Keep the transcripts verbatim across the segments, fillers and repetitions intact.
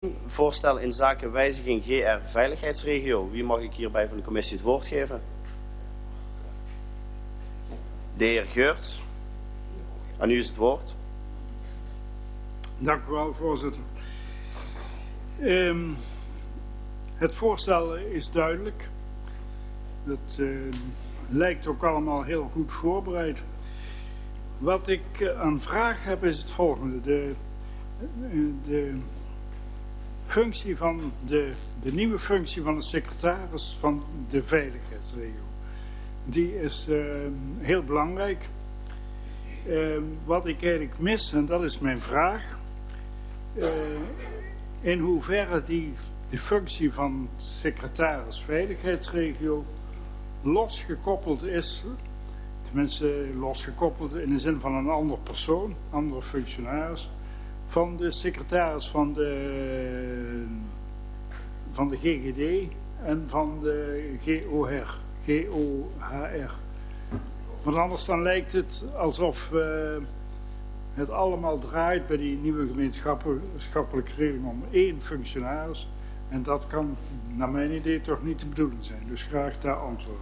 Voorstel in zaken wijziging G R Veiligheidsregio. Wie mag ik hierbij van de commissie het woord geven? De heer Geurts. Aan u is het woord. Dank u wel, voorzitter. Um, het voorstel is duidelijk. Het uh, lijkt ook allemaal heel goed voorbereid. Wat ik uh, aan vraag heb is het volgende. De, uh, de functie van de, de nieuwe functie van de secretaris van de veiligheidsregio. Die is uh, heel belangrijk. Uh, wat ik eigenlijk mis, en dat is mijn vraag. Uh, in hoeverre die de functie van secretaris veiligheidsregio losgekoppeld is, tenminste losgekoppeld in de zin van een ander persoon, andere functionaris, van de secretaris van de, van de G G D en van de G O H R. Want anders dan lijkt het alsof uh, het allemaal draait bij die nieuwe gemeenschappelijke regeling om één functionaris. En dat kan naar mijn idee toch niet de bedoeling zijn. Dus graag daar antwoord.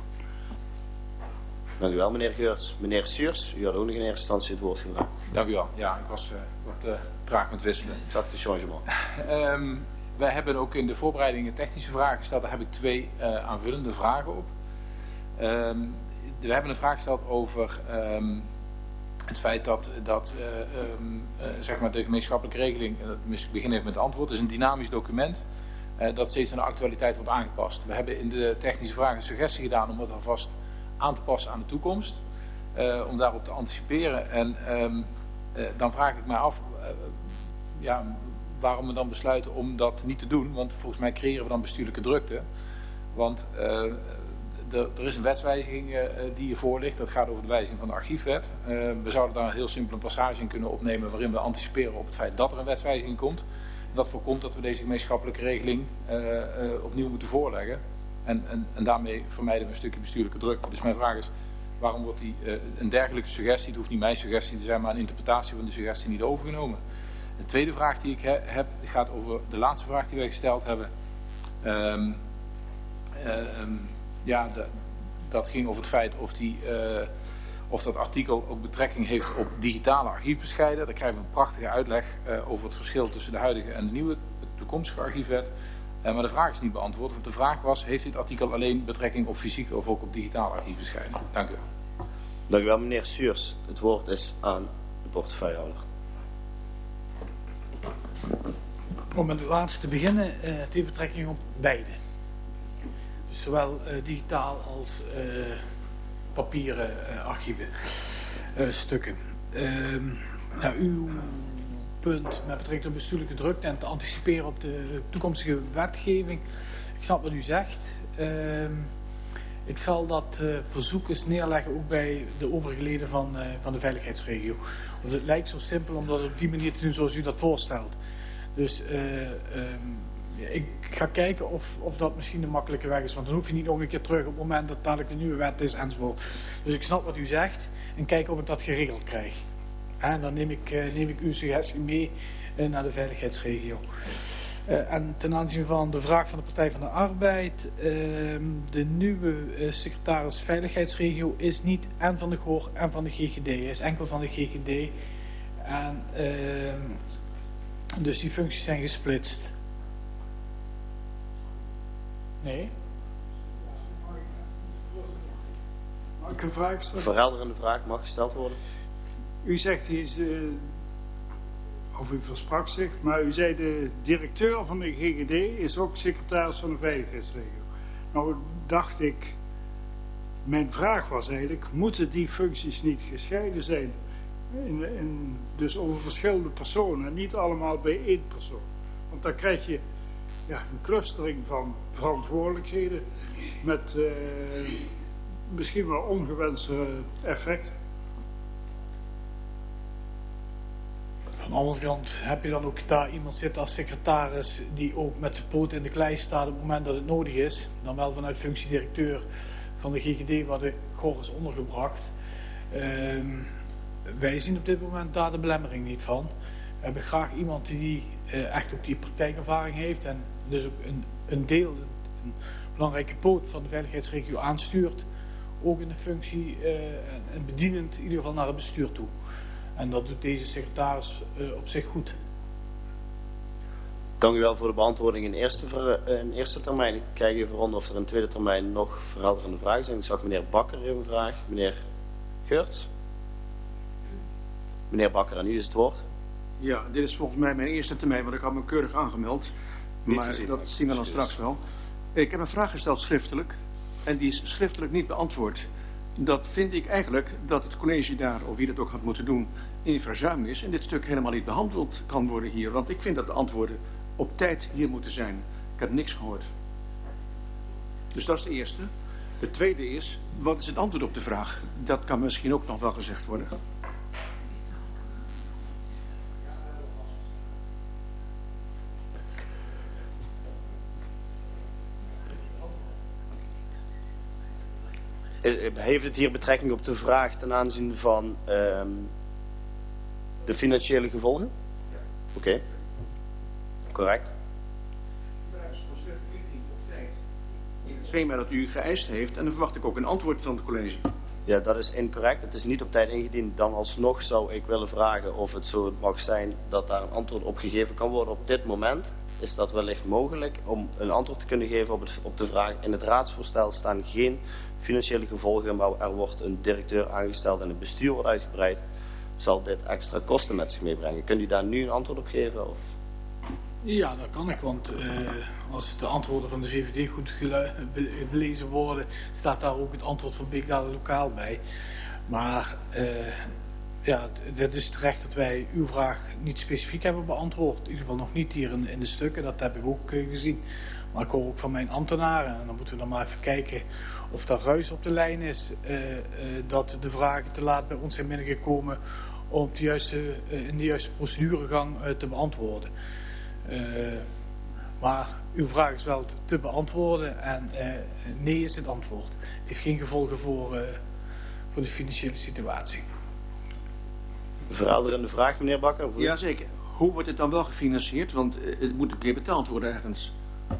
Dank u wel, meneer Geurts. Meneer Suurs, u had ook nog in eerste instantie het woord gevraagd. Dank u wel. Ja, ik was uh, wat uh, traag met wisselen. Exact de changement. um, wij hebben ook in de voorbereidingen technische vragen gesteld. Daar heb ik twee uh, aanvullende vragen op. Um, we hebben een vraag gesteld over um, het feit dat, dat uh, um, uh, zeg maar de gemeenschappelijke regeling, uh, ik begin even met het antwoord, is een dynamisch document uh, dat steeds aan de actualiteit wordt aangepast. We hebben in de technische vragen een suggestie gedaan om het alvast aan te passen aan de toekomst, uh, om daarop te anticiperen. En um, uh, dan vraag ik mij af, uh, ja, waarom we dan besluiten om dat niet te doen, want volgens mij creëren we dan bestuurlijke drukte. Want uh, de, er is een wetswijziging uh, die hiervoor ligt, dat gaat over de wijziging van de archiefwet. Uh, we zouden daar een heel simpele passage in kunnen opnemen waarin we anticiperen op het feit dat er een wetswijziging komt. En dat voorkomt dat we deze gemeenschappelijke regeling uh, uh, opnieuw moeten voorleggen. En, en, en daarmee vermijden we een stukje bestuurlijke druk. Dus mijn vraag is, waarom wordt die, uh, een dergelijke suggestie, het hoeft niet mijn suggestie te zijn, maar een interpretatie van de suggestie niet overgenomen. De tweede vraag die ik he, heb, gaat over de laatste vraag die wij gesteld hebben. Um, uh, um, ja, de, dat ging over het feit of, die, uh, of dat artikel ook betrekking heeft op digitale archiefbescheiden. Daar krijgen we een prachtige uitleg uh, over het verschil tussen de huidige en de nieuwe, de toekomstige archiefwet. Uh, maar de vraag is niet beantwoord, want de vraag was, heeft dit artikel alleen betrekking op fysieke of ook op digitale archiefbescheiden? Dank u wel. Dank u wel, meneer Suurs. Het woord is aan de portefeuillehouder. Om met het laatste te beginnen, uh, het heeft betrekking op beide. Dus zowel uh, digitaal als uh, papieren uh, archieven uh, stukken. Uh, nou, uw punt met betrekking tot bestuurlijke drukte en te anticiperen op de toekomstige wetgeving. Ik snap wat u zegt. Uh, ik zal dat uh, verzoek eens neerleggen ook bij de overige leden van, uh, van de veiligheidsregio. Want het lijkt zo simpel om dat op die manier te doen zoals u dat voorstelt. Dus uh, um, ik ga kijken of, of dat misschien een makkelijke weg is. Want dan hoef je niet nog een keer terug op het moment dat dadelijk de nieuwe wet is enzovoort. Dus ik snap wat u zegt en kijk of ik dat geregeld krijg. En dan neem ik, uh, neem ik uw suggestie mee uh, naar de veiligheidsregio. Uh, en ten aanzien van de vraag van de Partij van de Arbeid. Uh, de nieuwe uh, secretaris veiligheidsregio is niet en van de G O R en van de G G D. Hij is enkel van de G G D. En... Uh, Dus die functies zijn gesplitst. Nee? Mag ik een vraag stellen? Een verhelderende vraag mag gesteld worden. U zegt hij is, uh, of u versprak zich, maar u zei de directeur van de G G D is ook secretaris van de veiligheidsregio. Nou dacht ik, mijn vraag was eigenlijk, moeten die functies niet gescheiden zijn? In, in, dus over verschillende personen, niet allemaal bij één persoon. Want dan krijg je ja, een clustering van verantwoordelijkheden met uh, misschien wel ongewenste effecten. Van de andere kant heb je dan ook daar iemand zitten als secretaris die ook met zijn poot in de klei staat op het moment dat het nodig is. Dan wel vanuit functiedirecteur van de G G D waar de G O R is ondergebracht. Uh, Wij zien op dit moment daar de belemmering niet van. We hebben graag iemand die uh, echt ook die praktijkervaring heeft en dus ook een, een deel, een, een belangrijke poot van de veiligheidsregio aanstuurt. Ook in de functie uh, en bedienend in ieder geval naar het bestuur toe. En dat doet deze secretaris uh, op zich goed. Dank u wel voor de beantwoording in eerste, ver, in eerste termijn. Ik kijk even rond of er in tweede termijn nog verhelderende vragen zijn. Ik zag meneer Bakker even vragen. Meneer Geurts. Meneer Bakker, aan u is het woord. Ja, dit is volgens mij mijn eerste termijn, want ik had me keurig aangemeld. Niet maar gezien, dat zien we dan straks wel. Ik heb een vraag gesteld schriftelijk. En die is schriftelijk niet beantwoord. Dat vind ik eigenlijk dat het college daar, of wie dat ook had moeten doen, in verzuim is. En dit stuk helemaal niet behandeld kan worden hier. Want ik vind dat de antwoorden op tijd hier moeten zijn. Ik heb niks gehoord. Dus dat is de eerste. De tweede is, wat is het antwoord op de vraag? Dat kan misschien ook nog wel gezegd worden. Heeft het hier betrekking op de vraag ten aanzien van um, de financiële gevolgen? Ja. Oké. Okay. Correct. Het schema dat u geëist heeft en dan verwacht ik ook een antwoord van het college. Ja, dat is incorrect. Het is niet op tijd ingediend. Dan alsnog zou ik willen vragen of het zo mag zijn dat daar een antwoord op gegeven kan worden op dit moment. Is dat wellicht mogelijk om een antwoord te kunnen geven op, het, op de vraag. In het raadsvoorstel staan geen financiële gevolgen, maar er wordt een directeur aangesteld en het bestuur wordt uitgebreid. Zal dit extra kosten met zich meebrengen? Kunt u daar nu een antwoord op geven? Of? Ja, dat kan ik, want uh, als de antwoorden van de V V D goed gelezen worden, staat daar ook het antwoord van Big Data Lokaal bij. Maar uh, ja, het is terecht dat wij uw vraag niet specifiek hebben beantwoord. In ieder geval nog niet hier in, in de stukken, dat heb ik ook uh, gezien. Maar ik hoor ook van mijn ambtenaren, en dan moeten we dan maar even kijken of daar ruis op de lijn is, uh, uh, dat de vragen te laat bij ons zijn binnengekomen om op de juiste, uh, in de juiste proceduregang uh, te beantwoorden. Uh, maar uw vraag is wel te, te beantwoorden en uh, nee is het antwoord. Het heeft geen gevolgen voor, uh, voor de financiële situatie. Verhelderende vraag, meneer Bakker? Jazeker. Hoe wordt het dan wel gefinancierd? Want uh, het moet een keer betaald worden ergens.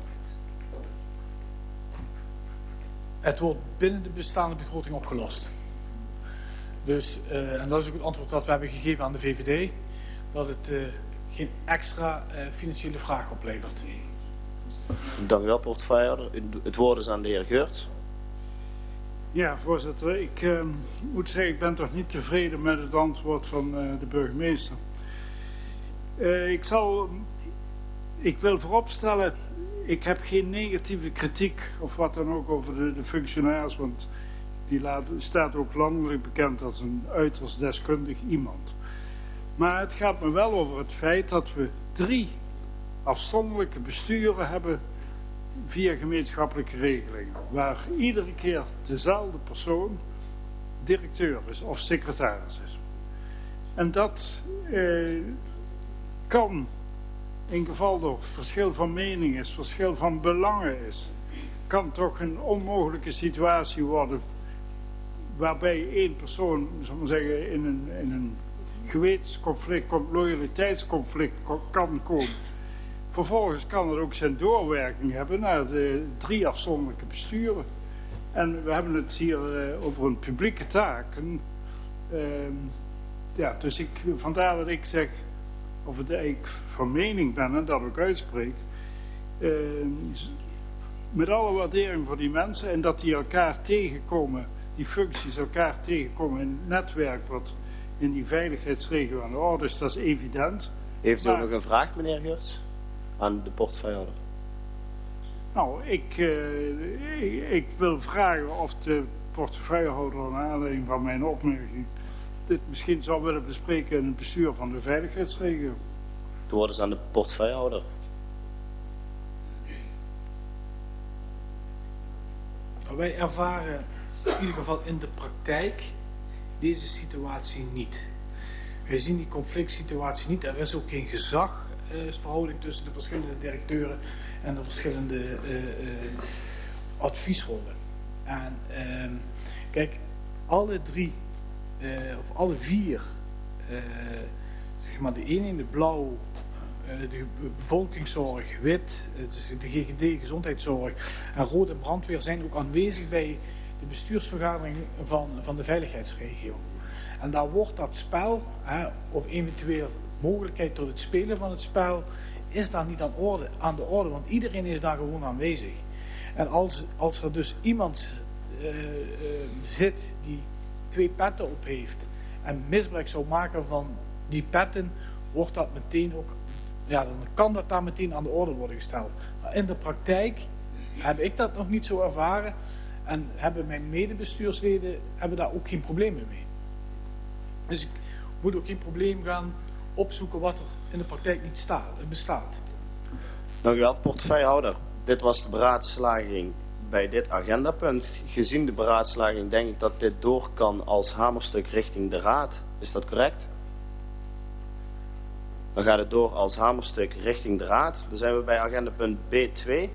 Het wordt binnen de bestaande begroting opgelost. Dus, uh, en dat is ook het antwoord dat we hebben gegeven aan de V V D. Dat het uh, geen extra uh, financiële vraag oplevert. Dank u wel, portefeuillehouder. Het woord is aan de heer Geurts. Ja, voorzitter. Ik uh, moet zeggen, ik ben toch niet tevreden met het antwoord van uh, de burgemeester. Uh, ik zal... Ik wil vooropstellen, ik heb geen negatieve kritiek of wat dan ook over de, de functionaris, want die laat, staat ook landelijk bekend als een uiterst deskundig iemand. Maar het gaat me wel over het feit dat we drie afzonderlijke besturen hebben via gemeenschappelijke regelingen, waar iedere keer dezelfde persoon directeur is of secretaris is. En dat eh, kan, in geval er verschil van mening is, verschil van belangen is, kan toch een onmogelijke situatie worden waarbij één persoon, zullen we zeggen, in een, in een gewetensconflict, loyaliteitsconflict kan komen. Vervolgens kan het ook zijn doorwerking hebben naar de drie afzonderlijke besturen. En we hebben het hier uh, over een publieke taak. En, uh, ja, dus ik, vandaar dat ik zeg, of het ik van mening ben en dat ook uitspreek, uh, met alle waardering voor die mensen en dat die elkaar tegenkomen, die functies elkaar tegenkomen in het netwerk wat in die veiligheidsregio aan de orde is, dat is evident. Heeft u maar, ook nog een vraag, meneer Geurts, aan de portefeuillehouder? Nou, ik, uh, ik, ik wil vragen of de portefeuillehouder naar aanleiding van mijn opmerking dit misschien zou willen bespreken in het bestuur van de veiligheidsregio. Het woord is aan de portefeuillehouder. Wij ervaren in ieder geval in de praktijk deze situatie niet. Wij zien die conflict situatie niet. Er is ook geen gezagsverhouding tussen de verschillende directeuren en de verschillende uh, uh, adviesrollen. En uh, kijk, alle drie uh, of alle vier uh, zeg zeg maar de ene, de blauw, uh, de bevolkingszorg, wit, uh, dus de G G D, gezondheidszorg, en rood en brandweer zijn ook aanwezig bij de bestuursvergadering van, van de veiligheidsregio. En daar wordt dat spel, hè, of eventueel mogelijkheid tot het spelen van het spel, is daar niet aan, orde, aan de orde, want iedereen is daar gewoon aanwezig. En als, als er dus iemand uh, uh, zit die twee petten op heeft en misbruik zou maken van die petten, wordt dat meteen ook, ja, dan kan dat daar meteen aan de orde worden gesteld. Maar in de praktijk heb ik dat nog niet zo ervaren en hebben mijn medebestuursleden hebben daar ook geen problemen mee. Dus ik moet ook geen probleem gaan opzoeken wat er in de praktijk niet staat, bestaat. Dank u wel, portefeuillehouder. Dit was de beraadslaging bij dit agendapunt. Gezien de beraadslaging denk ik dat dit door kan als hamerstuk richting de Raad. Is dat correct? Dan gaat het door als hamerstuk richting de Raad. Dan zijn we bij agendapunt B twee.